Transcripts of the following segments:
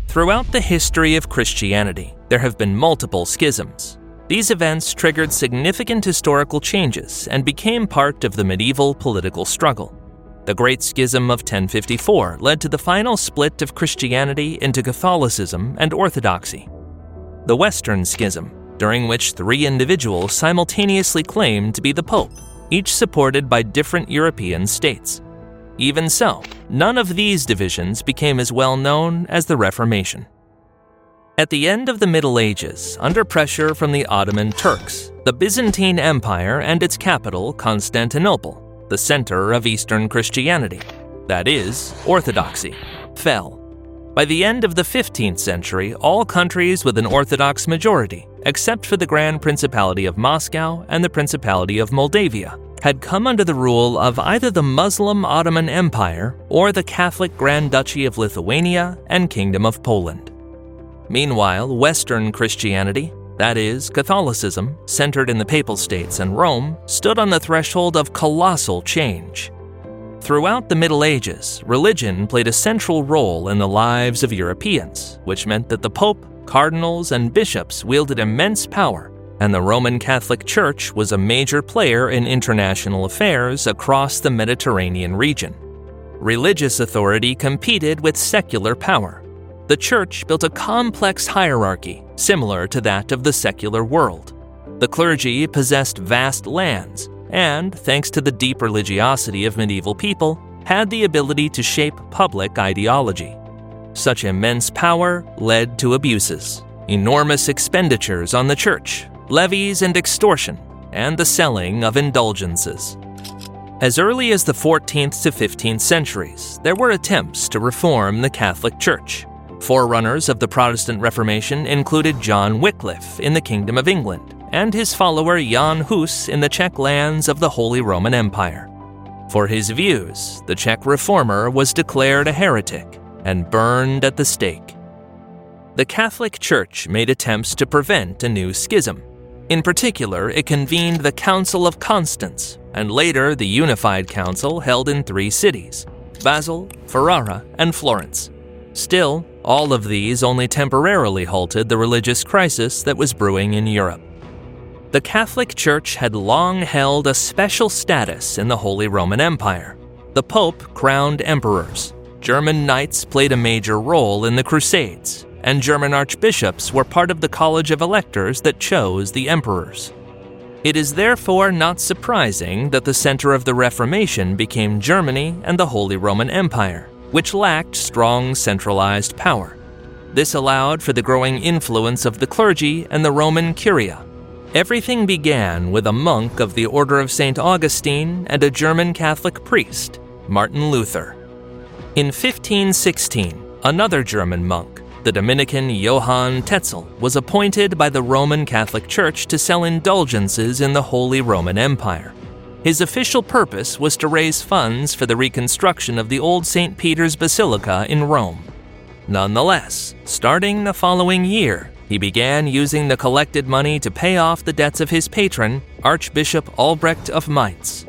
Throughout the history of Christianity, there have been multiple schisms. These events triggered significant historical changes and became part of the medieval political struggle. The Great Schism of 1054 led to the final split of Christianity into Catholicism and Orthodoxy. The Western Schism, during which 3 individuals simultaneously claimed to be the Pope, each supported by different European states. Even so, none of these divisions became as well known as the Reformation. At the end of the Middle Ages, under pressure from the Ottoman Turks, the Byzantine Empire and its capital, Constantinople, the center of Eastern Christianity, that is, Orthodoxy, fell. By the end of the 15th century, all countries with an Orthodox majority, except for the Grand Principality of Moscow and the Principality of Moldavia, had come under the rule of either the Muslim Ottoman Empire or the Catholic Grand Duchy of Lithuania and Kingdom of Poland. Meanwhile, Western Christianity, that is, Catholicism, centered in the Papal States and Rome, stood on the threshold of colossal change. Throughout the Middle Ages, religion played a central role in the lives of Europeans, which meant that the Pope, cardinals, and bishops wielded immense power, and the Roman Catholic Church was a major player in international affairs across the Mediterranean region. Religious authority competed with secular power. The Church built a complex hierarchy similar to that of the secular world. The clergy possessed vast lands and, thanks to the deep religiosity of medieval people, had the ability to shape public ideology. Such immense power led to abuses, enormous expenditures on the Church, levies and extortion, and the selling of indulgences. As early as the 14th to 15th centuries, there were attempts to reform the Catholic Church. Forerunners of the Protestant Reformation included John Wycliffe in the Kingdom of England and his follower Jan Hus in the Czech lands of the Holy Roman Empire. For his views, the Czech reformer was declared a heretic and burned at the stake. The Catholic Church made attempts to prevent a new schism. In particular, it convened the Council of Constance and later the Unified Council held in 3 cities, Basel, Ferrara, and Florence. Still, all of these only temporarily halted the religious crisis that was brewing in Europe. The Catholic Church had long held a special status in the Holy Roman Empire. The Pope crowned emperors. German knights played a major role in the Crusades, and German archbishops were part of the College of Electors that chose the emperors. It is therefore not surprising that the center of the Reformation became Germany and the Holy Roman Empire, which lacked strong centralized power. This allowed for the growing influence of the clergy and the Roman Curia. Everything began with a monk of the Order of St. Augustine and a German Catholic priest, Martin Luther. In 1516, another German monk, the Dominican Johann Tetzel, was appointed by the Roman Catholic Church to sell indulgences in the Holy Roman Empire. His official purpose was to raise funds for the reconstruction of the old St. Peter's Basilica in Rome. Nonetheless, starting the following year, he began using the collected money to pay off the debts of his patron, Archbishop Albrecht of Mainz.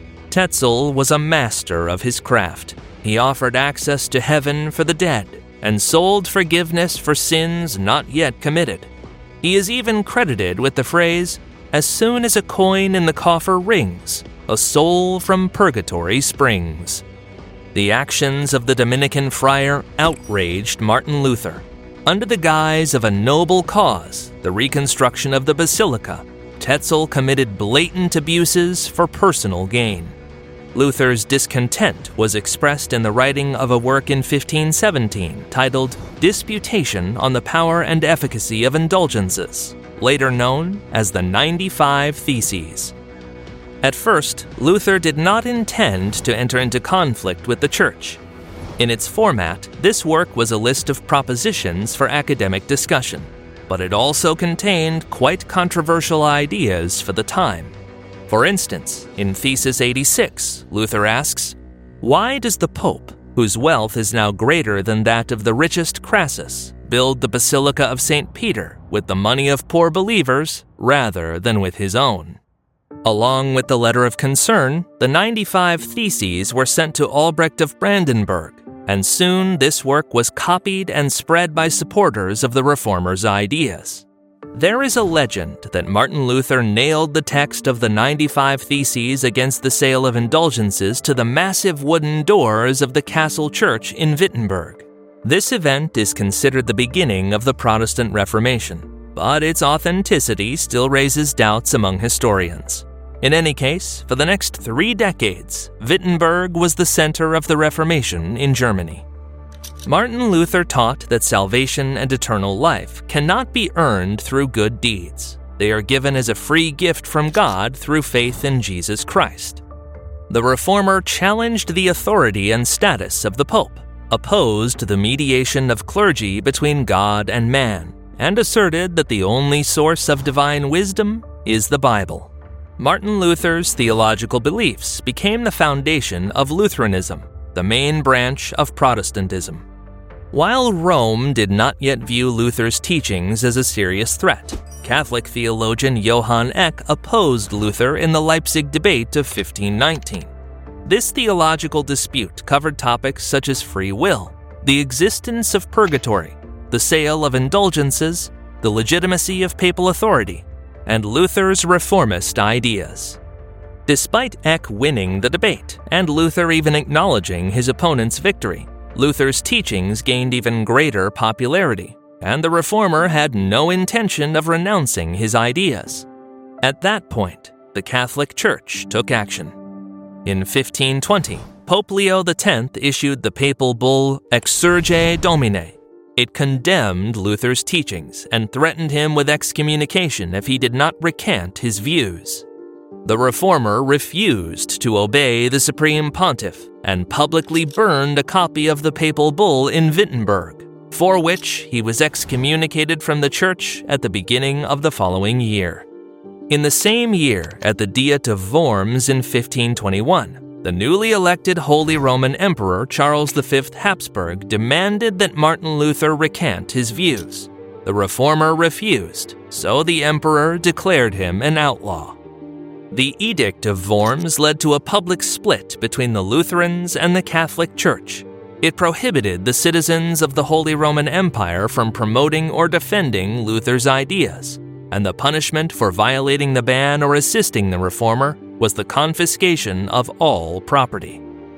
Tetzel was a master of his craft. He offered access to heaven for the dead and sold forgiveness for sins not yet committed. He is even credited with the phrase, "As soon as a coin in the coffer rings, a soul from purgatory springs." The actions of the Dominican friar outraged Martin Luther. Under the guise of a noble cause, the reconstruction of the Basilica, Tetzel committed blatant abuses for personal gain. Luther's discontent was expressed in the writing of a work in 1517 titled Disputation on the Power and Efficacy of Indulgences, later known as the 95 Theses. At first, Luther did not intend to enter into conflict with the Church. In its format, this work was a list of propositions for academic discussion, but it also contained quite controversial ideas for the time. For instance, in Thesis 86, Luther asks, "Why does the Pope, whose wealth is now greater than that of the richest Crassus, build the Basilica of St. Peter with the money of poor believers rather than with his own?" Along with the letter of concern, the 95 Theses were sent to Albrecht of Brandenburg, and soon this work was copied and spread by supporters of the Reformers' ideas. There is a legend that Martin Luther nailed the text of the 95 Theses against the sale of indulgences to the massive wooden doors of the Castle Church in Wittenberg. This event is considered the beginning of the Protestant Reformation, but its authenticity still raises doubts among historians. In any case, for the next 3 decades, Wittenberg was the center of the Reformation in Germany. Martin Luther taught that salvation and eternal life cannot be earned through good deeds. They are given as a free gift from God through faith in Jesus Christ. The Reformer challenged the authority and status of the Pope, opposed the mediation of clergy between God and man, and asserted that the only source of divine wisdom is the Bible. Martin Luther's theological beliefs became the foundation of Lutheranism, the main branch of Protestantism. While Rome did not yet view Luther's teachings as a serious threat, Catholic theologian Johann Eck opposed Luther in the Leipzig debate of 1519. This theological dispute covered topics such as free will, the existence of purgatory, the sale of indulgences, the legitimacy of papal authority, and Luther's reformist ideas. Despite Eck winning the debate, and Luther even acknowledging his opponent's victory, Luther's teachings gained even greater popularity, and the Reformer had no intention of renouncing his ideas. At that point, the Catholic Church took action. In 1520, Pope Leo X issued the papal bull Exsurge Domine. It condemned Luther's teachings and threatened him with excommunication if he did not recant his views. The Reformer refused to obey the Supreme Pontiff and publicly burned a copy of the papal bull in Wittenberg, for which he was excommunicated from the Church at the beginning of the following year. In the same year, at the Diet of Worms in 1521, the newly elected Holy Roman Emperor Charles V Habsburg demanded that Martin Luther recant his views. The Reformer refused, so the emperor declared him an outlaw. The Edict of Worms led to a public split between the Lutherans and the Catholic Church. It prohibited the citizens of the Holy Roman Empire from promoting or defending Luther's ideas, and the punishment for violating the ban or assisting the Reformer was the confiscation of all property.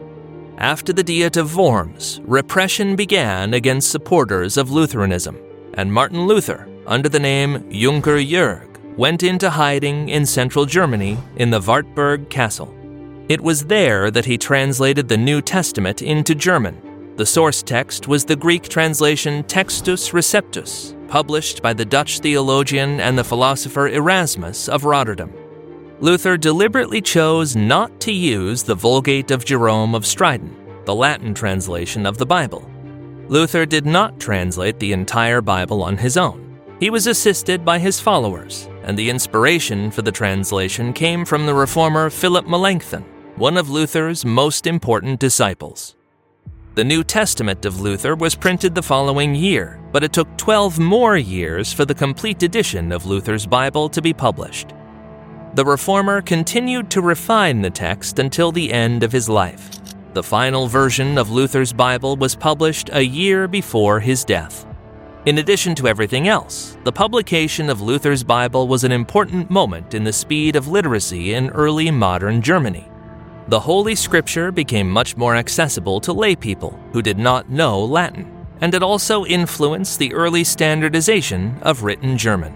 After the Diet of Worms, repression began against supporters of Lutheranism, and Martin Luther, under the name Junker Jörg, went into hiding in central Germany in the Wartburg Castle. It was there that he translated the New Testament into German. The source text was the Greek translation Textus Receptus, published by the Dutch theologian and the philosopher Erasmus of Rotterdam. Luther deliberately chose not to use the Vulgate of Jerome of Stridon, the Latin translation of the Bible. Luther did not translate the entire Bible on his own. He was assisted by his followers, and the inspiration for the translation came from the reformer Philip Melanchthon, one of Luther's most important disciples. The New Testament of Luther was printed the following year, but it took 12 more years for the complete edition of Luther's Bible to be published. The Reformer continued to refine the text until the end of his life. The final version of Luther's Bible was published a year before his death. In addition to everything else, the publication of Luther's Bible was an important moment in the speed of literacy in early modern Germany. The Holy Scripture became much more accessible to lay people who did not know Latin, and it also influenced the early standardization of written German.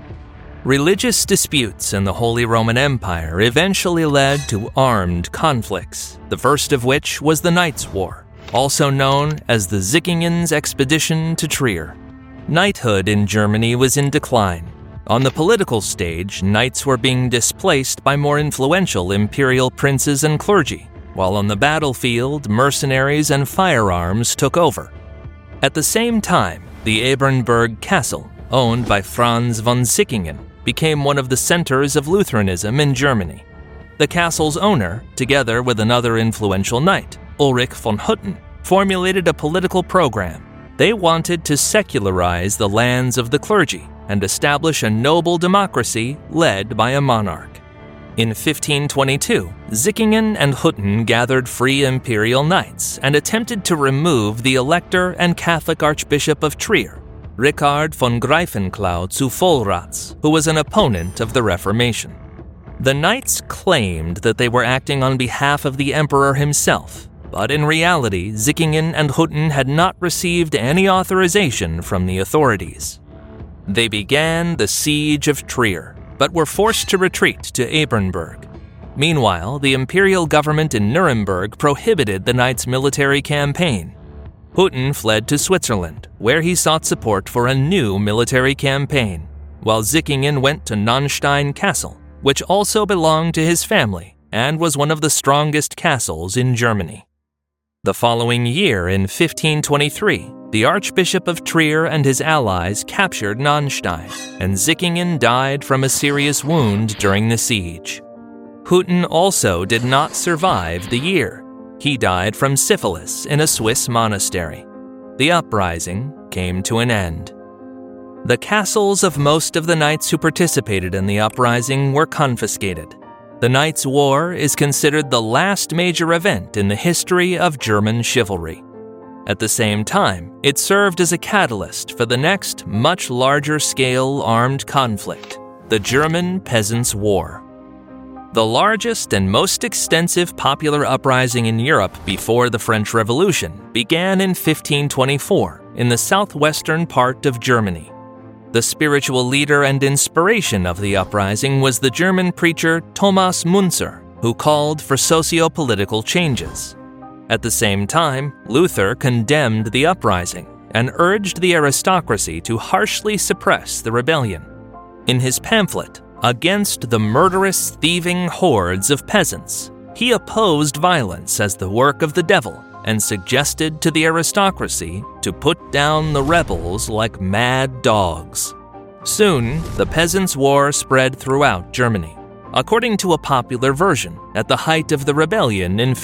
Religious disputes in the Holy Roman Empire eventually led to armed conflicts, the first of which was the Knights' War, also known as the Zickingen's expedition to Trier. Knighthood in Germany was in decline. On the political stage, knights were being displaced by more influential imperial princes and clergy, while on the battlefield, mercenaries and firearms took over. At the same time, the Ebernburg Castle, owned by Franz von Sickingen, became one of the centers of Lutheranism in Germany. The castle's owner, together with another influential knight, Ulrich von Hutten, formulated a political program. They wanted to secularize the lands of the clergy and establish a noble democracy led by a monarch. In 1522, Sickingen and Hutten gathered free imperial knights and attempted to remove the Elector and Catholic Archbishop of Trier, Richard von Greifenklau zu Vollratz, who was an opponent of the Reformation. The knights claimed that they were acting on behalf of the emperor himself, but in reality, Sickingen and Hutten had not received any authorization from the authorities. They began the siege of Trier, but were forced to retreat to Ebernburg. Meanwhile, the imperial government in Nuremberg prohibited the knights' military campaign. Hutten fled to Switzerland, where he sought support for a new military campaign, while Sickingen went to Nonnstein Castle, which also belonged to his family and was one of the strongest castles in Germany. The following year, in 1523, the Archbishop of Trier and his allies captured Nonnstein, and Sickingen died from a serious wound during the siege. Hutten also did not survive the year. He died from syphilis in a Swiss monastery. The uprising came to an end. The castles of most of the knights who participated in the uprising were confiscated. The Knights' War is considered the last major event in the history of German chivalry. At the same time, it served as a catalyst for the next, much larger-scale armed conflict, the German Peasants' War. The largest and most extensive popular uprising in Europe before the French Revolution began in 1524 in the southwestern part of Germany. The spiritual leader and inspiration of the uprising was the German preacher Thomas Müntzer, who called for socio-political changes. At the same time, Luther condemned the uprising and urged the aristocracy to harshly suppress the rebellion. In his pamphlet, Against the Murderous Thieving Hordes of Peasants, he opposed violence as the work of the devil and suggested to the aristocracy to put down the rebels like mad dogs. Soon, the Peasants' War spread throughout Germany. According to a popular version, at the height of the rebellion in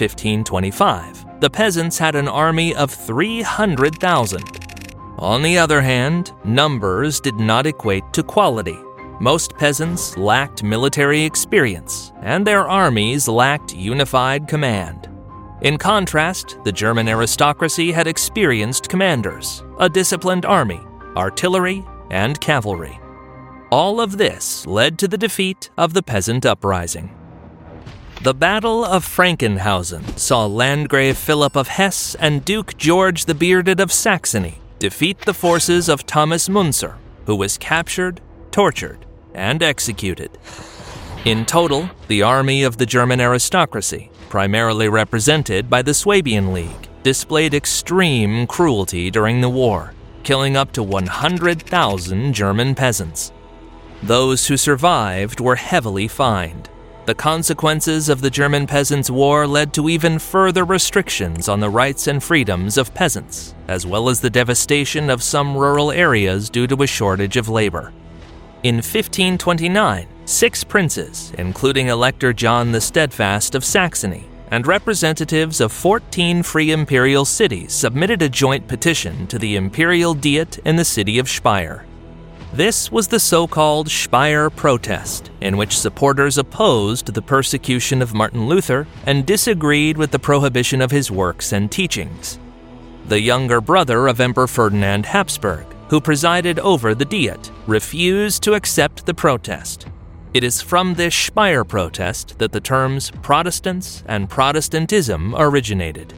1525, the peasants had an army of 300,000. On the other hand, numbers did not equate to quality. Most peasants lacked military experience, and their armies lacked unified command. In contrast, the German aristocracy had experienced commanders, a disciplined army, artillery, and cavalry. All of this led to the defeat of the peasant uprising. The Battle of Frankenhausen saw Landgrave Philip of Hesse and Duke George the Bearded of Saxony defeat the forces of Thomas Müntzer, who was captured, tortured, and executed. In total, the army of the German aristocracy, primarily represented by the Swabian League, displayed extreme cruelty during the war, killing up to 100,000 German peasants. Those who survived were heavily fined. The consequences of the German Peasants' War led to even further restrictions on the rights and freedoms of peasants, as well as the devastation of some rural areas due to a shortage of labor. In 1529, 6 princes, including Elector John the Steadfast of Saxony, and representatives of 14 free imperial cities submitted a joint petition to the imperial diet in the city of Speyer. This was the so-called Speyer Protest, in which supporters opposed the persecution of Martin Luther and disagreed with the prohibition of his works and teachings. The younger brother of Emperor Ferdinand Habsburg, who presided over the Diet, refused to accept the protest. It is from this Speyer Protest that the terms Protestants and Protestantism originated.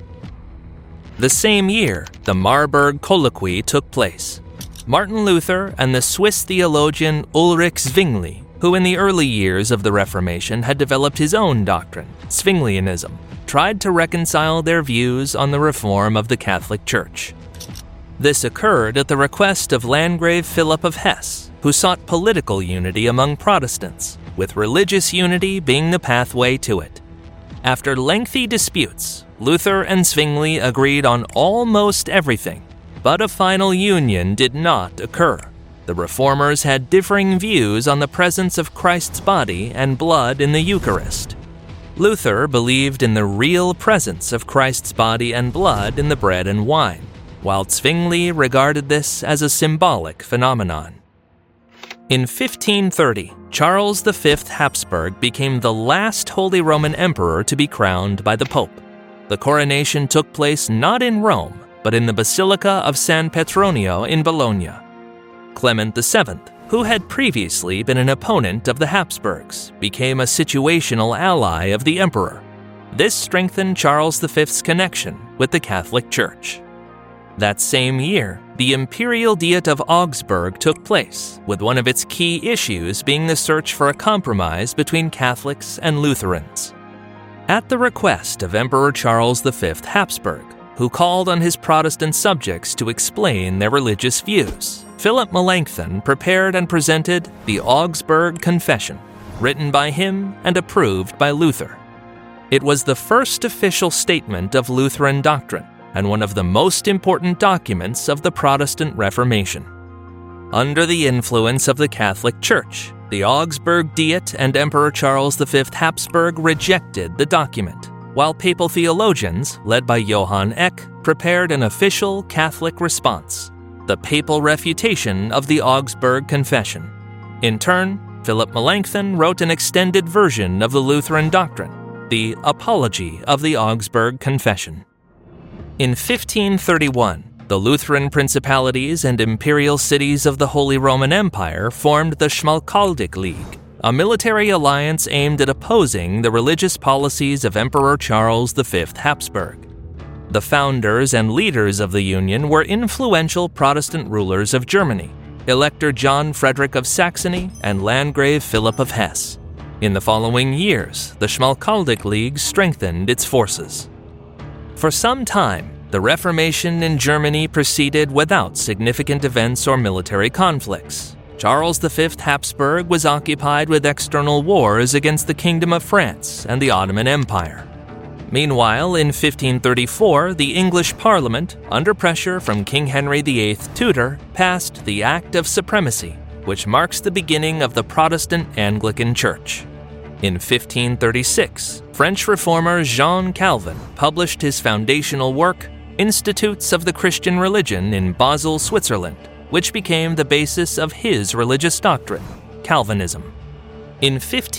The same year, the Marburg Colloquy took place. Martin Luther and the Swiss theologian Ulrich Zwingli, who in the early years of the Reformation had developed his own doctrine, Zwinglianism, tried to reconcile their views on the reform of the Catholic Church. This occurred at the request of Landgrave Philip of Hesse, who sought political unity among Protestants, with religious unity being the pathway to it. After lengthy disputes, Luther and Zwingli agreed on almost everything, but a final union did not occur. The reformers had differing views on the presence of Christ's body and blood in the Eucharist. Luther believed in the real presence of Christ's body and blood in the bread and wine, while Zwingli regarded this as a symbolic phenomenon. In 1530, Charles V Habsburg became the last Holy Roman Emperor to be crowned by the Pope. The coronation took place not in Rome, but in the Basilica of San Petronio in Bologna. Clement VII, who had previously been an opponent of the Habsburgs, became a situational ally of the emperor. This strengthened Charles V's connection with the Catholic Church. That same year, the Imperial Diet of Augsburg took place, with one of its key issues being the search for a compromise between Catholics and Lutherans. At the request of Emperor Charles V Habsburg, who called on his Protestant subjects to explain their religious views, Philip Melanchthon prepared and presented the Augsburg Confession, written by him and approved by Luther. It was the first official statement of Lutheran doctrine, and one of the most important documents of the Protestant Reformation. Under the influence of the Catholic Church, the Augsburg Diet and Emperor Charles V Habsburg rejected the document, while papal theologians, led by Johann Eck, prepared an official Catholic response, the Papal Refutation of the Augsburg Confession. In turn, Philip Melanchthon wrote an extended version of the Lutheran doctrine, the Apology of the Augsburg Confession. In 1531, the Lutheran principalities and imperial cities of the Holy Roman Empire formed the Schmalkaldic League, a military alliance aimed at opposing the religious policies of Emperor Charles V Habsburg. The founders and leaders of the union were influential Protestant rulers of Germany, Elector John Frederick of Saxony and Landgrave Philip of Hesse. In the following years, the Schmalkaldic League strengthened its forces. For some time, the Reformation in Germany proceeded without significant events or military conflicts. Charles V Habsburg was occupied with external wars against the Kingdom of France and the Ottoman Empire. Meanwhile, in 1534, the English Parliament, under pressure from King Henry VIII Tudor, passed the Act of Supremacy, which marks the beginning of the Protestant Anglican Church. In 1536, French reformer Jean Calvin published his foundational work, Institutes of the Christian Religion, in Basel, Switzerland, which became the basis of his religious doctrine, Calvinism. In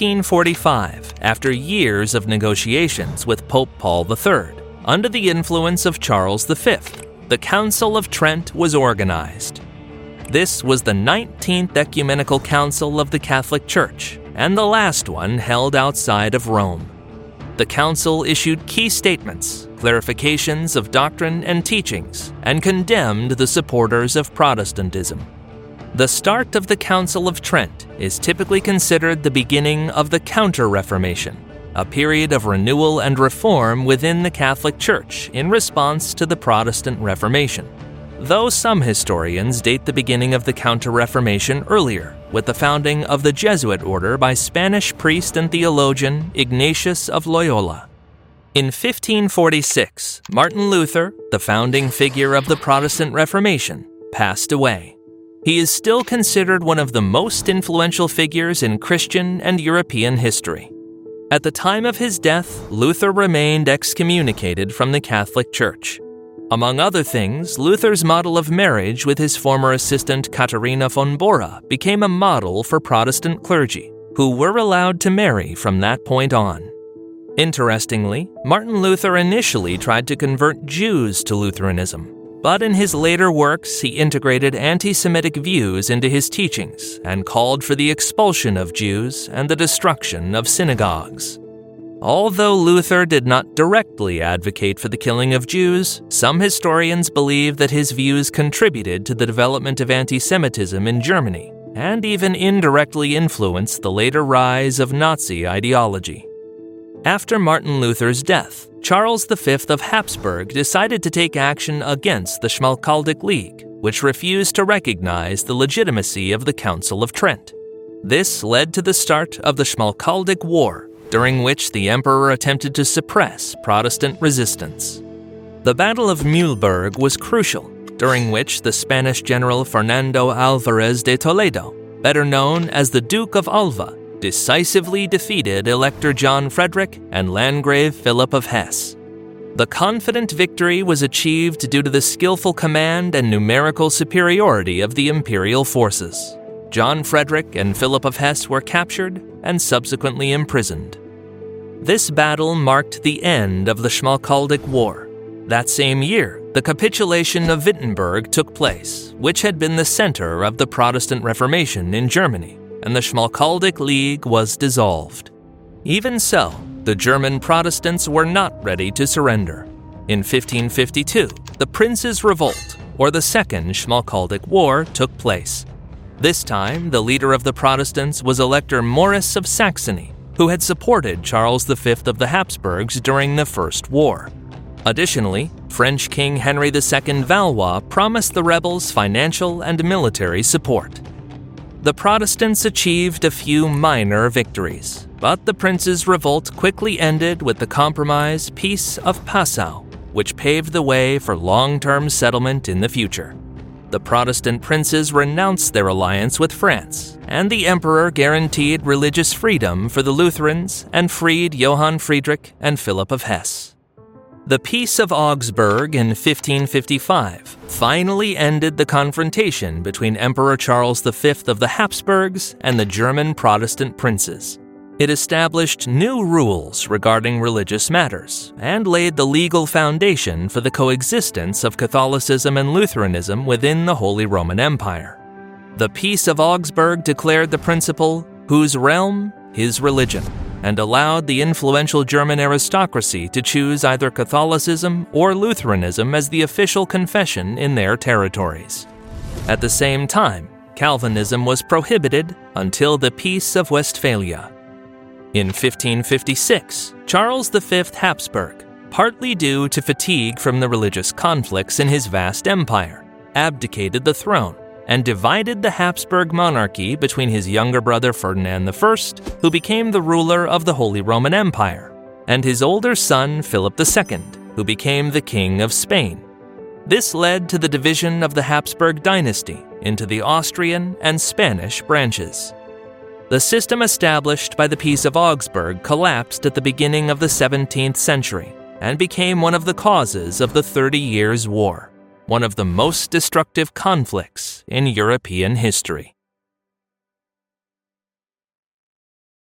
1545, after years of negotiations with Pope Paul III, under the influence of Charles V, the Council of Trent was organized. This was the 19th Ecumenical Council of the Catholic Church, and the last one held outside of Rome. The council issued key statements, clarifications of doctrine and teachings, and condemned the supporters of Protestantism. The start of the Council of Trent is typically considered the beginning of the Counter-Reformation, a period of renewal and reform within the Catholic Church in response to the Protestant Reformation, though some historians date the beginning of the Counter-Reformation earlier, with the founding of the Jesuit order by Spanish priest and theologian Ignatius of Loyola. In 1546, Martin Luther, the founding figure of the Protestant Reformation, passed away. He is still considered one of the most influential figures in Christian and European history. At the time of his death, Luther remained excommunicated from the Catholic Church. Among other things, Luther's model of marriage with his former assistant Katharina von Bora became a model for Protestant clergy, who were allowed to marry from that point on. Interestingly, Martin Luther initially tried to convert Jews to Lutheranism, but in his later works he integrated anti-Semitic views into his teachings and called for the expulsion of Jews and the destruction of synagogues. Although Luther did not directly advocate for the killing of Jews, some historians believe that his views contributed to the development of anti-Semitism in Germany, and even indirectly influenced the later rise of Nazi ideology. After Martin Luther's death, Charles V of Habsburg decided to take action against the Schmalkaldic League, which refused to recognize the legitimacy of the Council of Trent. This led to the start of the Schmalkaldic War, during which the emperor attempted to suppress Protestant resistance. The Battle of Mühlberg was crucial, during which the Spanish general Fernando Álvarez de Toledo, better known as the Duke of Alva, decisively defeated Elector John Frederick and Landgrave Philip of Hesse. The confident victory was achieved due to the skillful command and numerical superiority of the imperial forces. John Frederick and Philip of Hesse were captured and subsequently imprisoned. This battle marked the end of the Schmalkaldic War. That same year, the capitulation of Wittenberg took place, which had been the center of the Protestant Reformation in Germany, and the Schmalkaldic League was dissolved. Even so, the German Protestants were not ready to surrender. In 1552, the Princes' Revolt, or the Second Schmalkaldic War, took place. This time, the leader of the Protestants was Elector Maurice of Saxony, who had supported Charles V of the Habsburgs during the First War. Additionally, French King Henry II Valois promised the rebels financial and military support. The Protestants achieved a few minor victories, but the Princes' Revolt quickly ended with the compromise Peace of Passau, which paved the way for long-term settlement in the future. The Protestant princes renounced their alliance with France, and the emperor guaranteed religious freedom for the Lutherans and freed Johann Friedrich and Philip of Hesse. The Peace of Augsburg in 1555 finally ended the confrontation between Emperor Charles V of the Habsburgs and the German Protestant princes. It established new rules regarding religious matters and laid the legal foundation for the coexistence of Catholicism and Lutheranism within the Holy Roman Empire. The Peace of Augsburg declared the principle, whose realm, his religion, and allowed the influential German aristocracy to choose either Catholicism or Lutheranism as the official confession in their territories. At the same time, Calvinism was prohibited until the Peace of Westphalia. In 1556, Charles V Habsburg, partly due to fatigue from the religious conflicts in his vast empire, abdicated the throne and divided the Habsburg monarchy between his younger brother Ferdinand I, who became the ruler of the Holy Roman Empire, and his older son Philip II, who became the King of Spain. This led to the division of the Habsburg dynasty into the Austrian and Spanish branches. The system established by the Peace of Augsburg collapsed at the beginning of the 17th century and became one of the causes of the 30 Years' War, one of the most destructive conflicts in European history.